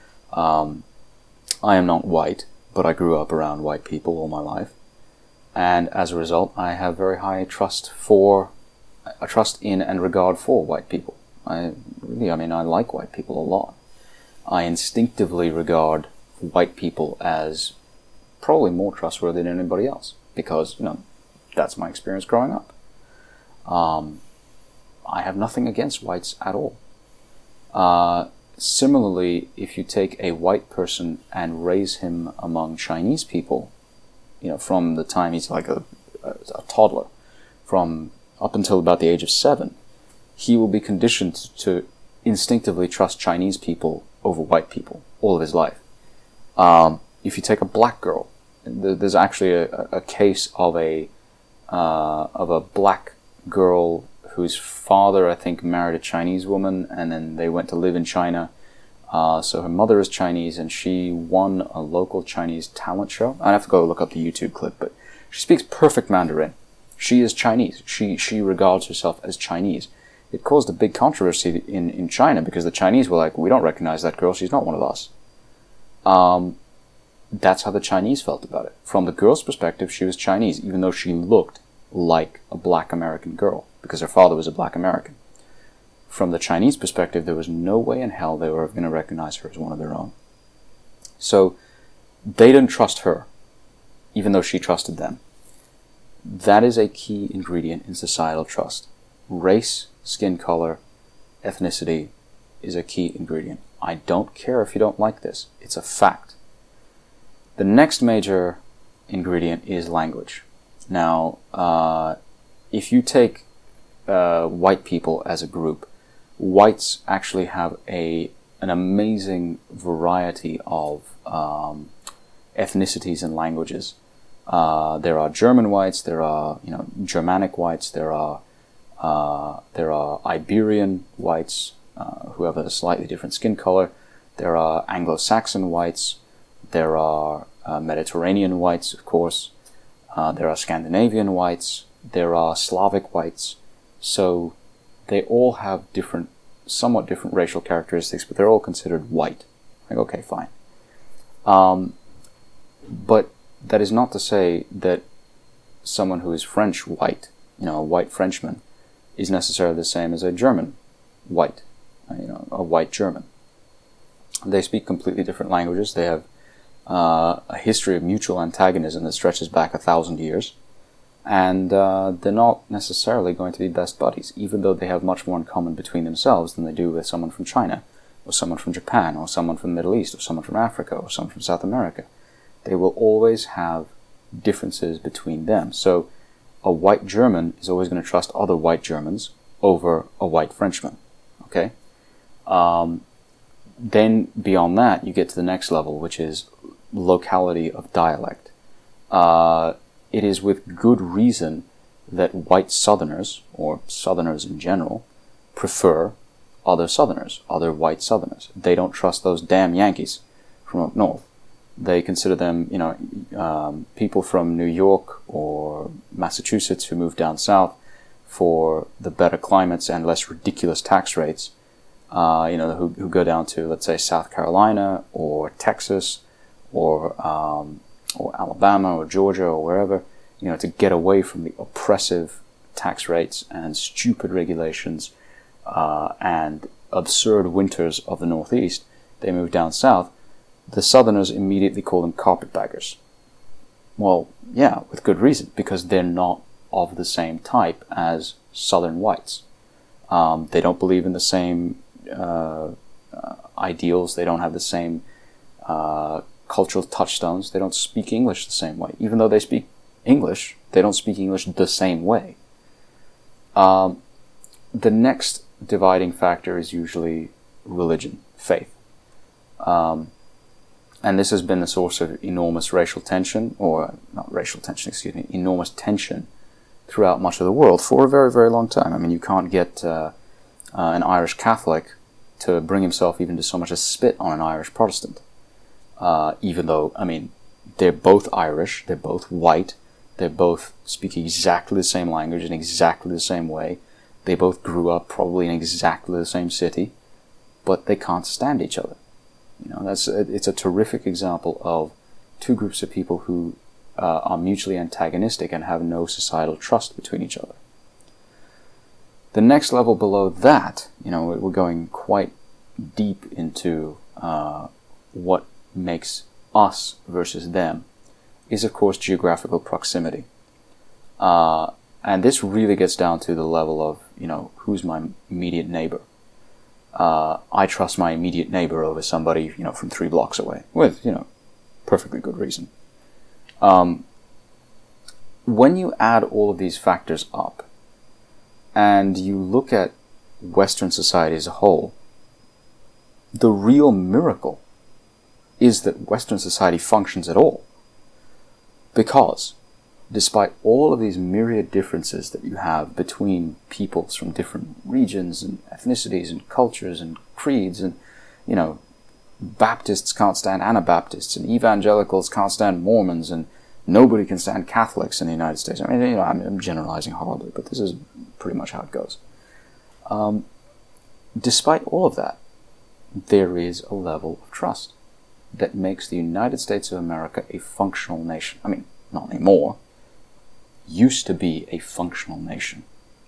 Um, I am not white, but I grew up around white people all my life. And as a result, I have very high trust for, a trust in and regard for white people. I really, I mean, I like white people a lot. I instinctively regard white people as probably more trustworthy than anybody else because, you know, that's my experience growing up. Um, I have nothing against whites at all. Uh, similarly, if you take a white person and raise him among Chinese people, you know, from the time he's like a, a, a toddler, from up until about the age of seven, he will be conditioned to instinctively trust Chinese people over white people all of his life. Um, if you take a black girl, there's actually a, a case of a uh, of a black girl whose father, I think, married a Chinese woman, and then they went to live in China. Uh, so her mother is Chinese, and she won a local Chinese talent show. I have to go look up the YouTube clip, but she speaks perfect Mandarin. She is Chinese. She she regards herself as Chinese. It caused a big controversy in, in China because the Chinese were like, we don't recognize that girl. She's not one of us. Um, that's how the Chinese felt about it. From the girl's perspective, she was Chinese, even though she looked like a black American girl because her father was a black American. From the Chinese perspective, there was no way in hell they were going to recognize her as one of their own. So they didn't trust her, even though she trusted them. That is a key ingredient in societal trust. Race, skin color, ethnicity is a key ingredient. I don't care if you don't like this. It's a fact. The next major ingredient is language. Now, uh, if you take uh, white people as a group, whites actually have a an amazing variety of um, ethnicities and languages. Uh, there are German whites, there are you know Germanic whites, there are uh, there are Iberian whites uh, who have a slightly different skin color. There are Anglo-Saxon whites. There are uh, Mediterranean whites, of course. Uh, there are Scandinavian whites. There are Slavic whites. So they all have different, somewhat different racial characteristics, but they're all considered white. Like, okay, fine. Um, but that is not to say that someone who is French white, you know, a white Frenchman, is necessarily the same as a German white, you know, a white German. They speak completely different languages. They have uh, a history of mutual antagonism that stretches back a thousand years. And uh, they're not necessarily going to be best buddies, even though they have much more in common between themselves than they do with someone from China, or someone from Japan, or someone from the Middle East, or someone from Africa, or someone from South America. They will always have differences between them. So a white German is always going to trust other white Germans over a white Frenchman. Okay? Um, then beyond that, you get to the next level, which is locality of dialect. Uh, it is with good reason that white Southerners, or Southerners in general, prefer other Southerners, other white Southerners. They don't trust those damn Yankees from up north. They consider them, you know, um, people from New York or Massachusetts who move down south for the better climates and less ridiculous tax rates, uh, you know, who, who go down to, let's say, South Carolina or Texas or um, or Alabama or Georgia or wherever, you know, to get away from the oppressive tax rates and stupid regulations uh, and absurd winters of the Northeast. They move down south. The Southerners immediately call them carpetbaggers. Well, yeah, with good reason, because they're not of the same type as Southern whites. Um, they don't believe in the same uh, uh, ideals. They don't have the same uh, cultural touchstones. They don't speak English the same way. Even though they speak English, they don't speak English the same way. Um, the next dividing factor is usually religion, faith. Um, And this has been the source of enormous racial tension, or not racial tension, excuse me, enormous tension throughout much of the world for a very, very long time. I mean, you can't get uh, uh, an Irish Catholic to bring himself even to so much as spit on an Irish Protestant. Uh, even though, I mean, they're both Irish, they're both white, they both speak exactly the same language in exactly the same way, they both grew up probably in exactly the same city, but they can't stand each other. You know, that's it's a terrific example of two groups of people who uh, are mutually antagonistic and have no societal trust between each other. The next level below that, you know, we're going quite deep into uh, what makes us versus them, is of course geographical proximity. Uh, and this really gets down to the level of, you know, who's my immediate neighbor. Uh, I trust my immediate neighbor over somebody, you know, from three blocks away, with, you know, perfectly good reason. Um, when you add all of these factors up, and you look at Western society as a whole, the real miracle is that Western society functions at all. Because, despite all of these myriad differences that you have between peoples from different regions and ethnicities and cultures and creeds, and, you know, Baptists can't stand Anabaptists, and evangelicals can't stand Mormons, and nobody can stand Catholics in the United States. I mean, you know, I'm generalizing horribly, but this is pretty much how it goes. Um, despite all of that, there is a level of trust that makes the United States of America a functional nation. I mean, not anymore. Used to be a functional nation.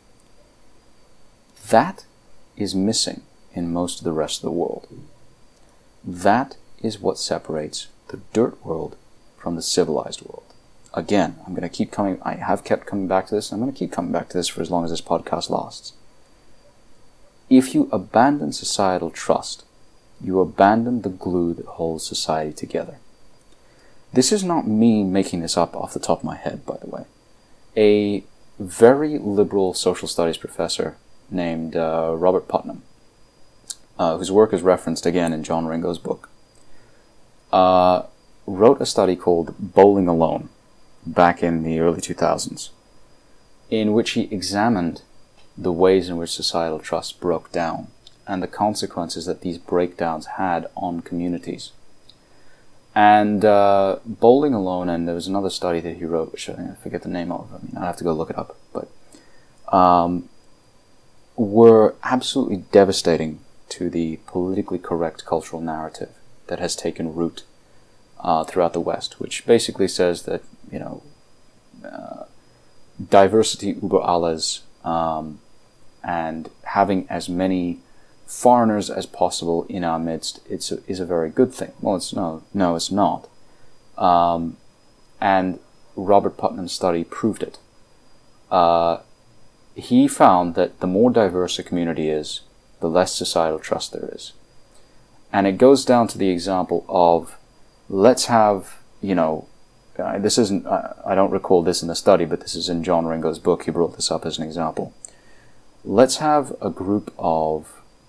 That is missing in most of the rest of the world. That is what separates the dirt world from the civilized world. Again, I'm going to keep coming, I have kept coming back to this, and I'm going to keep coming back to this for as long as this podcast lasts. If you abandon societal trust, you abandon the glue that holds society together. This is not me making this up off the top of my head, by the way. A very liberal social studies professor named uh, Robert Putnam, uh, whose work is referenced again in John Ringo's book, uh, wrote a study called Bowling Alone back in the early two thousands, in which he examined the ways in which societal trust broke down and the consequences that these breakdowns had on communities. And uh, Bowling Alone, and there was another study that he wrote, which I, I forget the name of, I mean, I'll have to go look it up, but um, were absolutely devastating to the politically correct cultural narrative that has taken root uh, throughout the West, which basically says that, you know, uh, diversity über alles, um, and having as many foreigners as possible in our midst, it's a, is a very good thing. Well, it's no, no, it's not. Um, and Robert Putnam's study proved it. Uh, he found that the more diverse a community is, the less societal trust there is. And it goes down to the example of, let's have, you know, uh, this isn't, uh, I don't recall this in the study, but this is in John Ringo's book. He brought this up as an example. Let's have a group of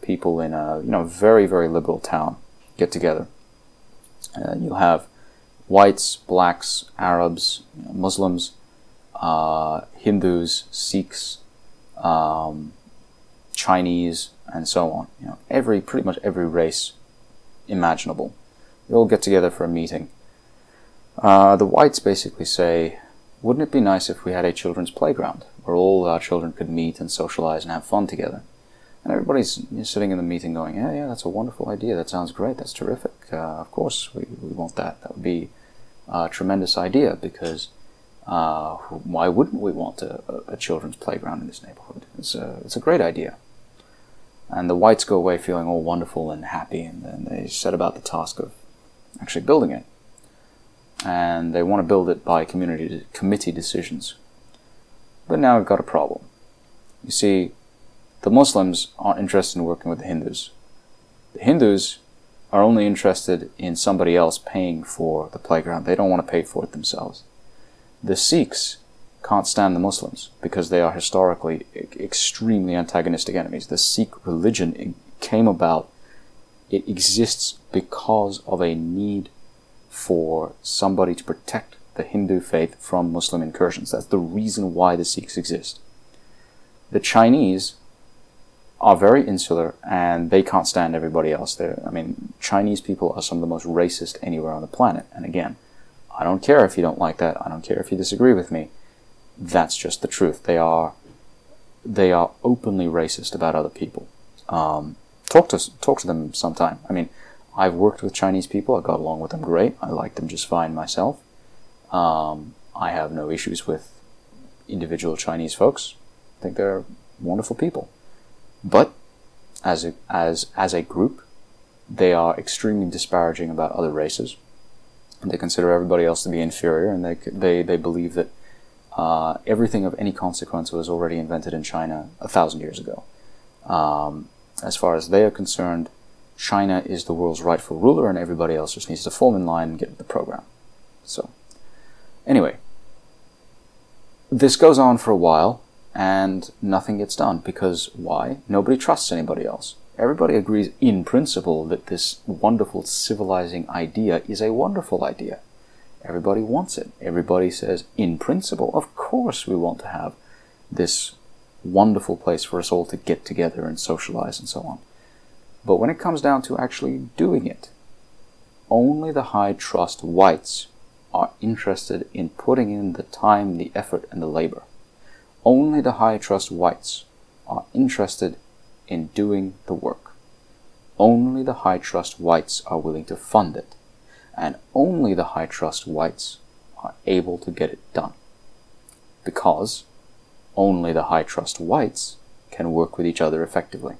people in a you know very very liberal town get together. Uh, you'll have whites, blacks, Arabs, you know, Muslims, uh, Hindus, Sikhs, um, Chinese, and so on. You know, every pretty much every race imaginable. They all get together for a meeting. Uh, the whites basically say, wouldn't it be nice if we had a children's playground where all our children could meet and socialize and have fun together? And everybody's you know, sitting in the meeting going, yeah, yeah, that's a wonderful idea. That sounds great. That's terrific. Uh, of course, we, we want that. That would be a tremendous idea because uh, why wouldn't we want a, a children's playground in this neighborhood? It's a, it's a great idea. And the whites go away feeling all wonderful and happy, and then they set about the task of actually building it. And they want to build it by community committee decisions. But now we've got a problem. You see, the Muslims aren't interested in working with the Hindus. The Hindus are only interested in somebody else paying for the playground. They don't want to pay for it themselves. The Sikhs can't stand the Muslims because they are historically extremely antagonistic enemies. The Sikh religion came about, it exists because of a need for somebody to protect the Hindu faith from Muslim incursions. That's the reason why the Sikhs exist. The Chinese are very insular and they can't stand everybody else. They're, I mean, Chinese people are some of the most racist anywhere on the planet. And again, I don't care if you don't like that. I don't care if you disagree with me. That's just the truth. They are, they are openly racist about other people. Um, talk to talk to them sometime. I mean, I've worked with Chinese people. I got along with them great. I like them just fine myself. Um, I have no issues with individual Chinese folks. I think they're wonderful people. But as a, as as a group, they are extremely disparaging about other races. And they consider everybody else to be inferior, and they they they believe that uh, everything of any consequence was already invented in China a thousand years ago. Um, as far as they are concerned, China is the world's rightful ruler, and everybody else just needs to fall in line and get with the program. So, anyway, this goes on for a while, and nothing gets done, because why? Nobody trusts anybody else. Everybody agrees in principle that this wonderful civilizing idea is a wonderful idea. Everybody wants it. Everybody says, in principle, of course we want to have this wonderful place for us all to get together and socialize and so on. But when it comes down to actually doing it, only the high trust whites are interested in putting in the time, the effort, and the labor. Only the high trust whites are interested in doing the work. Only the high trust whites are willing to fund it. And only the high trust whites are able to get it done. Because only the high trust whites can work with each other effectively.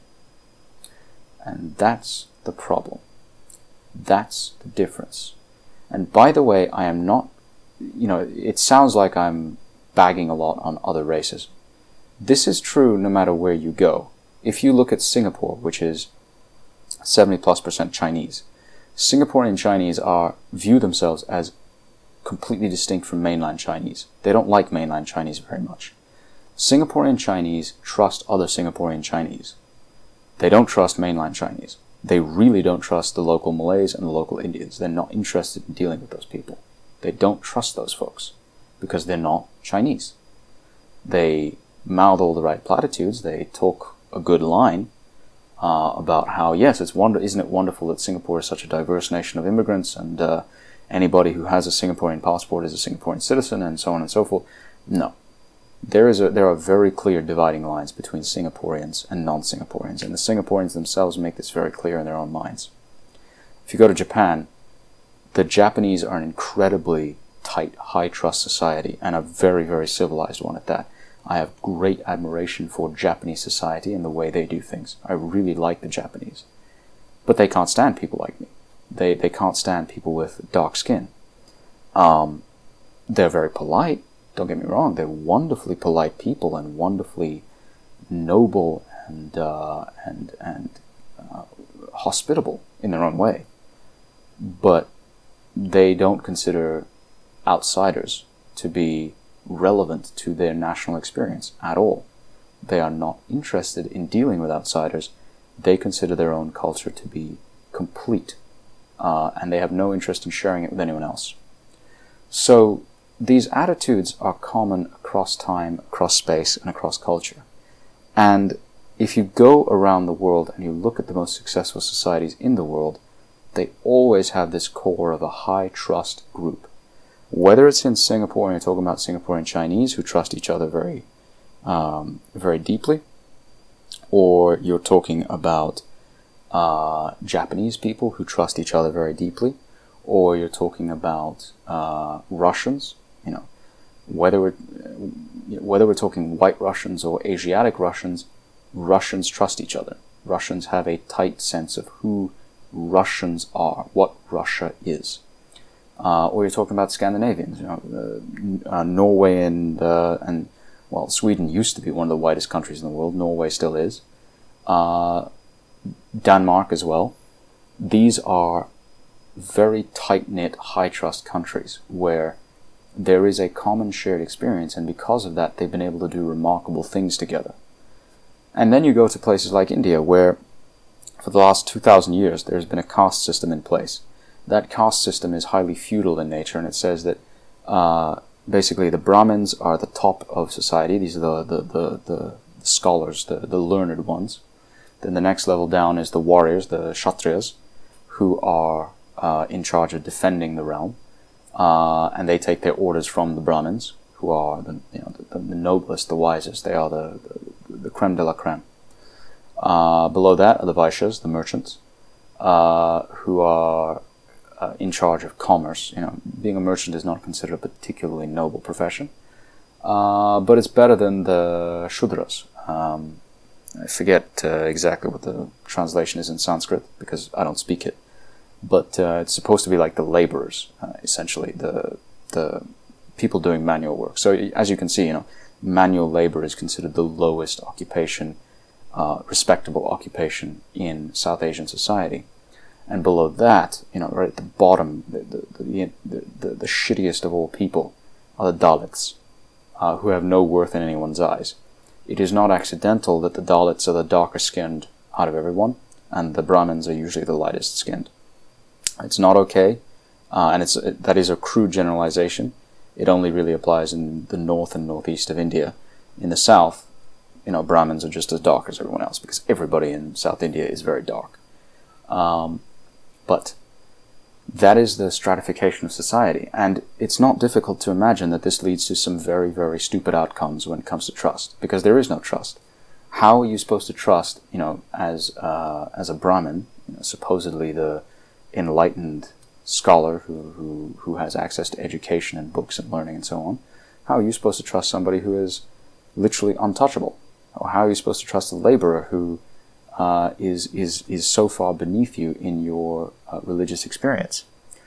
And that's the problem. That's the difference. And by the way, I am not, you know, it sounds like I'm bagging a lot on other races. This is true no matter where you go. If you look at Singapore, which is seventy plus percent Chinese, Singaporean Chinese are view themselves as completely distinct from mainland Chinese. They don't like mainland Chinese very much. Singaporean Chinese trust other Singaporean Chinese. They don't trust mainland Chinese. They really don't trust the local Malays and the local Indians. They're not interested in dealing with those people. They don't trust those folks because they're not Chinese. They mouth all the right platitudes. They talk a good line uh, about how, yes, it's wonder, isn't it wonderful that Singapore is such a diverse nation of immigrants, and uh, anybody who has a Singaporean passport is a Singaporean citizen, and so on and so forth. No. There is a, there are very clear dividing lines between Singaporeans and non-Singaporeans, and the Singaporeans themselves make this very clear in their own minds. If you go to Japan, the Japanese are an incredibly tight, high-trust society, and a very, very civilized one at that. I have great admiration for Japanese society and the way they do things. I really like the Japanese. But they can't stand people like me. They they can't stand people with dark skin. Um, they're very polite. Don't get me wrong, they're wonderfully polite people and wonderfully noble and uh, and and uh, hospitable in their own way. But they don't consider outsiders to be relevant to their national experience at all. They are not interested in dealing with outsiders, they consider their own culture to be complete, uh, and they have no interest in sharing it with anyone else. So these attitudes are common across time, across space, and across culture. And if you go around the world and you look at the most successful societies in the world, they always have this core of a high trust group. Whether it's in Singapore, and you're talking about Singaporean Chinese who trust each other very, um, very deeply, or you're talking about uh, Japanese people who trust each other very deeply, or you're talking about uh, Russians, you know, whether we're, whether we're talking white Russians or Asiatic Russians, Russians trust each other. Russians have a tight sense of who Russians are, what Russia is. Uh, or you're talking about Scandinavians, you know, uh, uh, Norway and uh, and well, Sweden used to be one of the whitest countries in the world. Norway still is. Uh, Denmark as well. These are very tight-knit, high-trust countries where there is a common shared experience, and because of that, they've been able to do remarkable things together. And then you go to places like India, where for the last two thousand years, there's been a caste system in place. That caste system is highly feudal in nature, and it says that uh, basically the Brahmins are the top of society. These are the, the, the, the scholars, the, the learned ones. Then the next level down is the warriors, the Kshatriyas, who are uh, in charge of defending the realm. Uh, and they take their orders from the Brahmins, who are the, you know, the, the noblest, the wisest. They are the, the, the creme de la creme. Uh, below that are the Vaishyas, the merchants, uh, who are uh, in charge of commerce. You know, being a merchant is not considered a particularly noble profession, uh, but it's better than the Shudras. Um, I forget uh, exactly what the translation is in Sanskrit because I don't speak it, but uh, it's supposed to be like the laborers, uh, essentially the the people doing manual work. So as you can see, you know, manual labor is considered the lowest occupation. Uh, respectable occupation in South Asian society, and below that, you know, right at the bottom, the the the, the, the, the shittiest of all people are the Dalits, uh, who have no worth in anyone's eyes. It is not accidental that the Dalits are the darker skinned out of everyone, and the Brahmins are usually the lightest skinned. It's not okay, uh, and it's it, that is a crude generalization. It only really applies in the north and northeast of India. In the south, you know, Brahmins are just as dark as everyone else because everybody in South India is very dark. Um, but that is the stratification of society, and it's not difficult to imagine that this leads to some very, very stupid outcomes when it comes to trust, because there is no trust. How are you supposed to trust, you know, as uh, as a Brahmin, you know, supposedly the enlightened scholar who, who who has access to education and books and learning and so on? How are you supposed to trust somebody who is literally untouchable? Or how are you supposed to trust a laborer who uh, is is is so far beneath you in your uh, religious experience?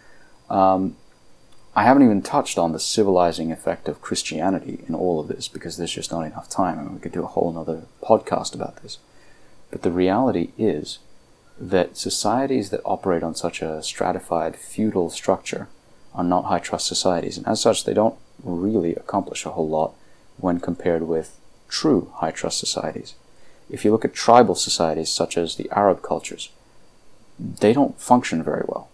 Um, I haven't even touched on the civilizing effect of Christianity in all of this because there's just not enough time, and we could do a whole other podcast about this. But the reality is that societies that operate on such a stratified feudal structure are not high trust societies, and as such they don't really accomplish a whole lot when compared with true high-trust societies. If you look at tribal societies such as the Arab cultures, they don't function very well,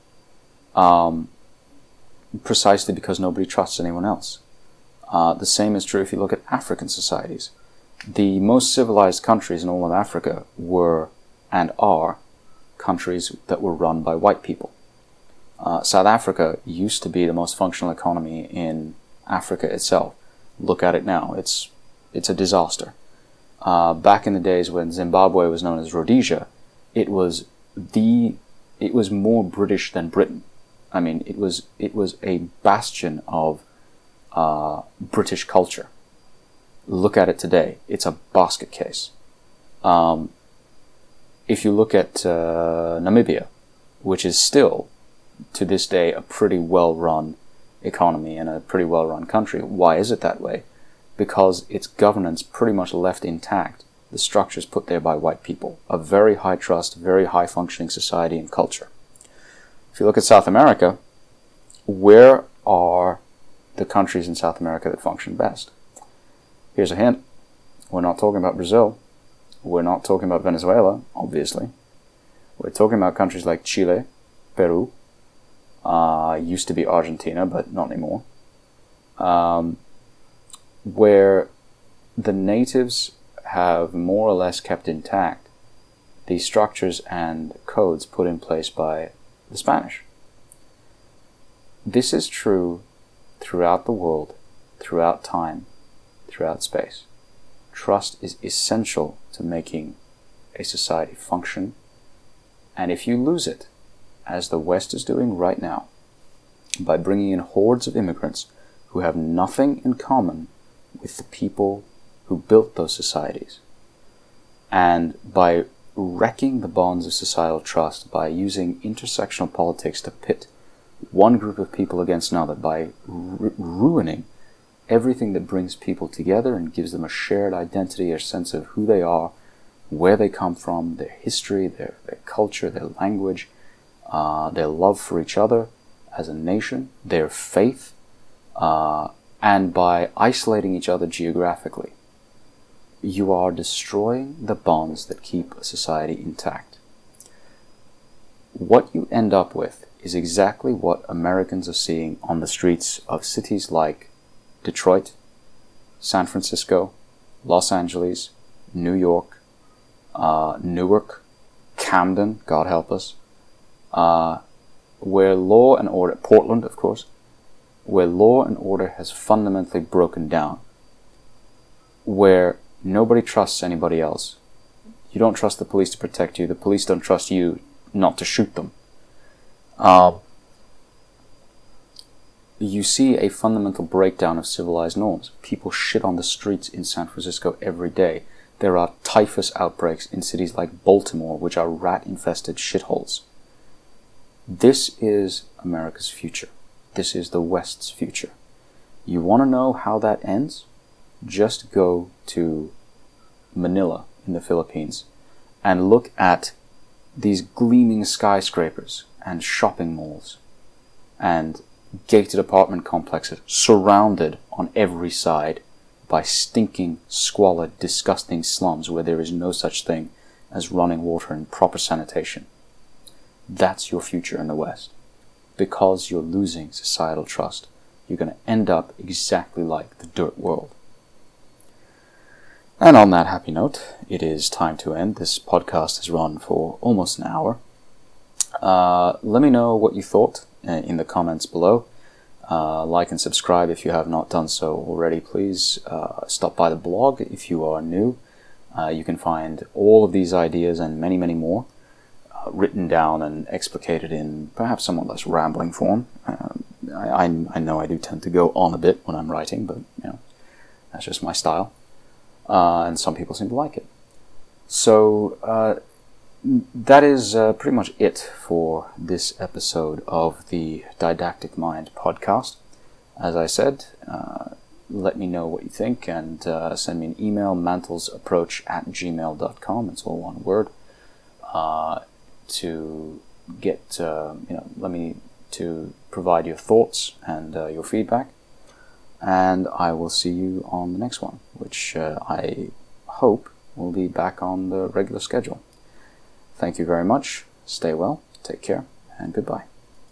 um, precisely because nobody trusts anyone else. Uh, the same is true if you look at African societies. The most civilized countries in all of Africa were and are countries that were run by white people. Uh, South Africa used to be the most functional economy in Africa itself. Look at it now. It's It's a disaster. Uh, back in the days when Zimbabwe was known as Rhodesia, it was the it was more British than Britain. I mean, it was it was a bastion of uh, British culture. Look at it today; it's a basket case. Um, if you look at uh, Namibia, which is still to this day a pretty well-run economy and a pretty well-run country, why is it that way? Because its governance pretty much left intact the structures put there by white people. A very high trust, very high functioning society and culture. If you look at South America, where are the countries in South America that function best? Here's a hint. We're not talking about Brazil. we're not talking about Venezuela, obviously. We're talking about countries like Chile, Peru, uh, used to be Argentina, but not anymore, um, where the natives have more or less kept intact the structures and codes put in place by the Spanish. This is true throughout the world, throughout time, throughout space. Trust is essential to making a society function, and if you lose it, as the West is doing right now, by bringing in hordes of immigrants who have nothing in common with the people who built those societies, and by wrecking the bonds of societal trust by using intersectional politics to pit one group of people against another, by ru- ruining everything that brings people together and gives them a shared identity, a sense of who they are, where they come from, their history, their, their culture, their language, uh, their love for each other as a nation, their faith, uh, and by isolating each other geographically, you are destroying the bonds that keep a society intact. What you end up with is exactly what Americans are seeing on the streets of cities like Detroit, San Francisco, Los Angeles, New York, uh, Newark, Camden, God help us, uh, where law and order, Portland, of course, where law and order has fundamentally broken down, where nobody trusts anybody else. You don't trust the police to protect you. The police don't trust you not to shoot them. Um, you see a fundamental breakdown of civilized norms. People shit on the streets in San Francisco every day. There are typhus outbreaks in cities like Baltimore, which are rat-infested shitholes. This is America's future. This is the West's future. You want to know how that ends? Just go to Manila in the Philippines and look at these gleaming skyscrapers and shopping malls and gated apartment complexes surrounded on every side by stinking, squalid, disgusting slums where there is no such thing as running water and proper sanitation. That's your future in the West. Because you're losing societal trust, you're going to end up exactly like the dirt world. And on that happy note, it is time to end. This podcast has run for almost an hour. Uh, let me know what you thought in the comments below. Uh, like and subscribe if you have not done so already. Please uh, stop by the blog if you are new. Uh, you can find all of these ideas and many, many more uh, written down and explicated in perhaps somewhat less rambling form. Um, I, I, I know I do tend to go on a bit when I'm writing, but you know, that's just my style. Uh, and some people seem to like it. So uh, that is uh, pretty much it for this episode of the Didactic Mind podcast. As I said, uh, let me know what you think and uh, send me an email, mantlesapproach at gmail dot com. It's all one word. Uh, to get, uh, you know, let me to provide your thoughts and uh, your feedback. And I will see you on the next one, which uh, I hope will be back on the regular schedule. Thank you very much. Stay well, take care, and goodbye.